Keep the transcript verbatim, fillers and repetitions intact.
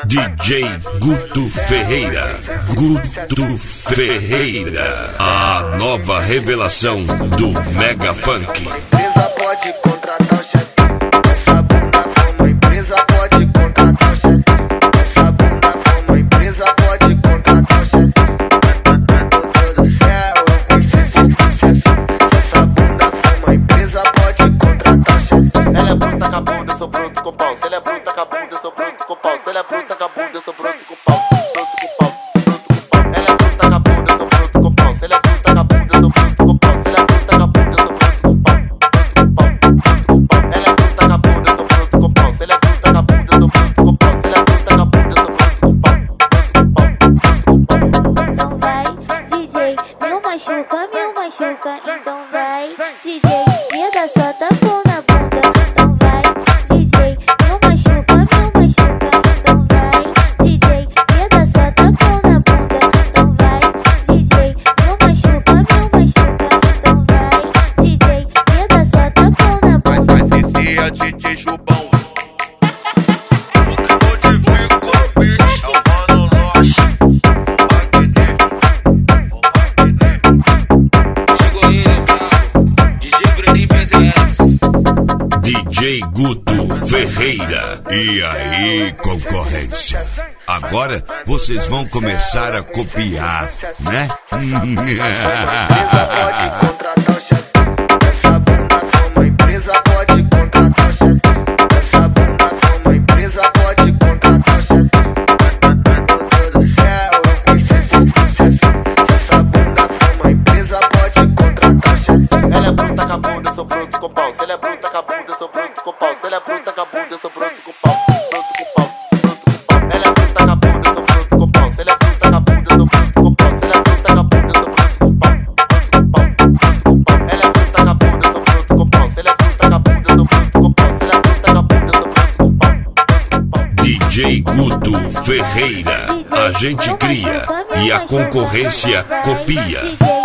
D J Guto Ferreira. Guto Ferreira, a nova revelação do Mega Funk. Uma empresa pode contratar o chefe. Essa bunda for uma empresa pode contratar o chefe. Essa bunda for uma empresa pode contratar o chefe. Meu Deus do céu, eu preciso sucesso. Se essa bunda for uma empresa pode contratar o chefe. Ela é bruta com a bunda, eu sou bruto com pau. Se ela é bruta com a bunda, eu sou bruto com pau. Se ela é bruta com a bunda, eu sou bruto com pau. Bruto com pau, bruto com pau. Ela é bruta com a bunda, eu sou bruto com pau. Se ela é bruta com a bunda, eu sou bruto com pau. Se ela é bruta com a bunda, eu sou bruto com pau. Bruto com pau, ela é bruta com a bunda, eu sou bruto com pau. Se ela é bruta com a bunda, eu sou bruto com pau. Se ela é bruta com a bunda, eu sou bruto com pau. Então vai, D J, me machuca, me machuca. Então vai, D J, me dá só tapão na bunda. Então vai, D J, me machuca, me machuca. Então vai, D J, me dá só tapão na bunda. Então vai, D J, me machuca, me machuca. Então vai, D J, me dá só tapão na bunda. Vai, vai, Cici, é D J Jubão. D J Guto Ferreira. E aí, concorrência? Agora vocês vão começar a copiar, né? Uma empresa pode contratar o chefe. Essa bunda for uma empresa pode contratar o chefe. Essa bunda for uma empresa pode contratar o chefe. Meu Deus do céu, eu preciso sucesso. Se essa bunda for uma empresa pode contratar o chefe. Ela é bruta com a bunda, eu sou bruto com pau. Se ela é bruta com a bunda, eu sou bruto com pau. Se ela é bruta com a bunda, eu sou bruto com pau. Bruto com pau, bruto com pau. Ela é bruta com a bunda, eu sou bruto com pau. Se ela é bruta com a bunda, eu sou bruto com pau. Se ela é bruta com a bunda, eu sou bruto com pau. Bruto com pau, bruto com pau. Ela é bruta com a bunda, eu sou bruto com pau. Se ela é bruta com a bunda, eu sou bruto com pau. Se ela é bruta com a bunda, eu sou bruto com pau. D J Guto Ferreira. A gente cria e a concorrência copia.